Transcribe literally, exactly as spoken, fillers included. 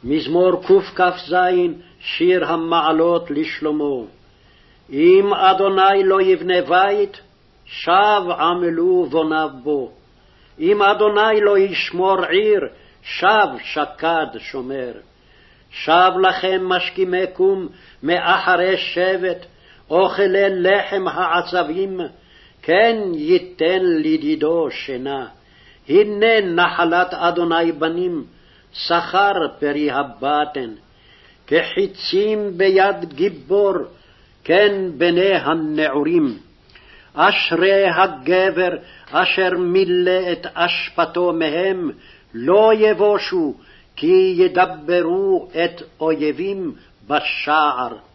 מזמור קכ"ז, שיר המעלות לשלמה. אם אדוני לא יבנה בית, שב עמלו בוניו בו. אם אדוני לא ישמור עיר, שב שקד שומר. שב לכם משכימי קום מאחרי שבט, אוכלי לחם העצבים, כן ייתן לדידו שינה. הנה נחלת אדוני בנים, שכר פרי הבטן. כחיצים ביד גיבור, כן בני הנעורים. אשרי הגבר אשר מילא את אשפתו מהם, לא יבושו, כי ידברו את אויבים בשער.